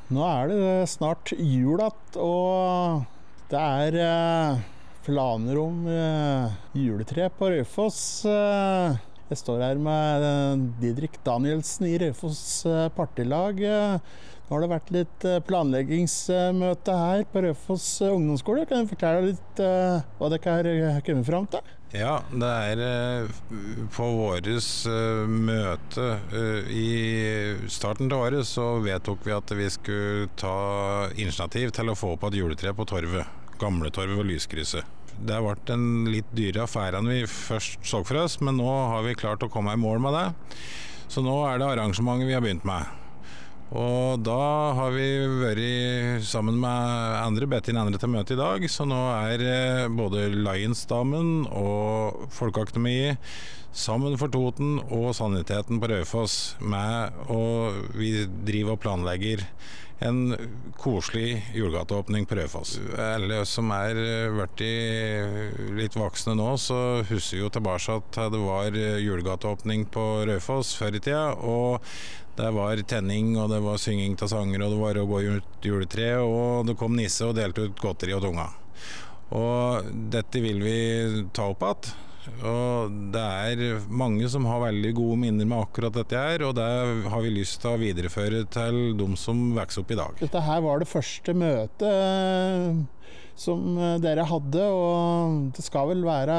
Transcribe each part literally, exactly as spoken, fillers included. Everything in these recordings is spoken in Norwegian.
Nå er det snart jul att, og det er eh, planer om eh, juletre på Raufoss. Eh, jeg står her med eh, Didrik Danielsen i Raufoss eh, partilag. Eh, nå har det vært litt eh, planleggingsmøte her på Raufoss eh, ungdomsskole. Kan du fortelle litt eh, hva dere har eh, kommet frem til? Ja, det er eh, på våres eh, møte eh, i starten av året så vedtok vi at vi skulle ta initiativ til å få opp et juletre på torvet, gamle torvet og lyskrysset. Det har vært en litt dyre affære enn vi først så for oss, men nå har vi klart å komme i mål med det. Så nå er det arrangementet vi har begynt med. Og da har vi vært sammen med andre, bedt inn andre til møte i dag, så nå er både Lionsdamen og Folkeakademi, Sammen for Toten og Saniteten på Raufoss med, og vi driver og planlegger en koselig julegateåpning på Raufoss. Alle som er vært i litt voksne nå, så husker jo tilbake at det var julegateåpning på Raufoss før i tida, og det var tenning, og det var synging til sanger, og det var å gå ut juletre, og det kom nisse og delte ut godteri og tunga. Og dette vil vi ta opp igjen. Og det er mange som har veldig gode minner med akkurat dette her, og det har vi lyst til å videreføre til de som vokser opp i dag. Dette her var det første møtet som dere hadde, og det skal vel være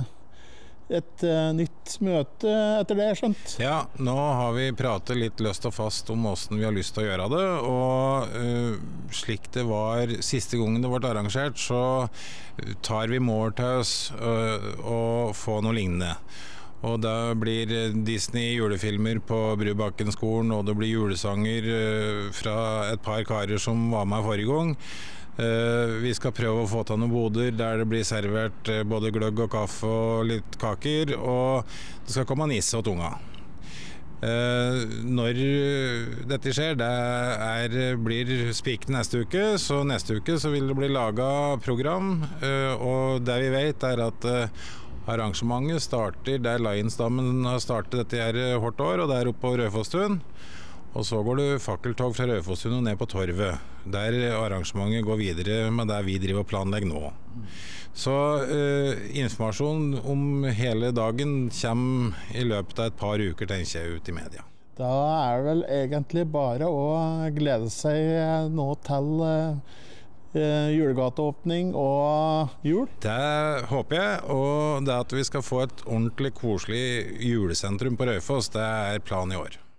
et uh, nytt møte etter det, skjønt? Ja, nå har vi pratet litt løst og fast om hvordan vi har lyst til å gjøre det, og uh, slik det var siste gangen det ble arrangert, så tar vi mål til oss uh, å få noe lignende. Og det blir Disney julefilmer på Brubakken-skolen, og det blir julesanger uh, fra et par karer som var med forrige gang. Uh, vi skal prøve å få til noen boder der det blir servert uh, både gløgg og kaffe og litt kaker, og det skal komme nisse og tunga. Uh, når dette skjer, det er, blir spikt neste uke, så neste uke så vil det bli laget program, uh, og det vi vet er at uh, arrangementet starter der Lionsdamen har startet dette her hvert år, og det er oppe på Raufoss-tun. Og så går det fakkeltog fra Raufoss-tun og ned på torvet, der arrangementet går videre med det vi driver og planlegger nå. Så eh, informasjon om hele dagen kommer i løpet av et par uker, tenker jeg, ut i media. Da er det vel egentlig bare å glede seg nå til eh, julegateåpning og jul. Det håper jeg, og det at vi skal få et ordentlig koselig julesentrum på Raufoss, det er planen i år.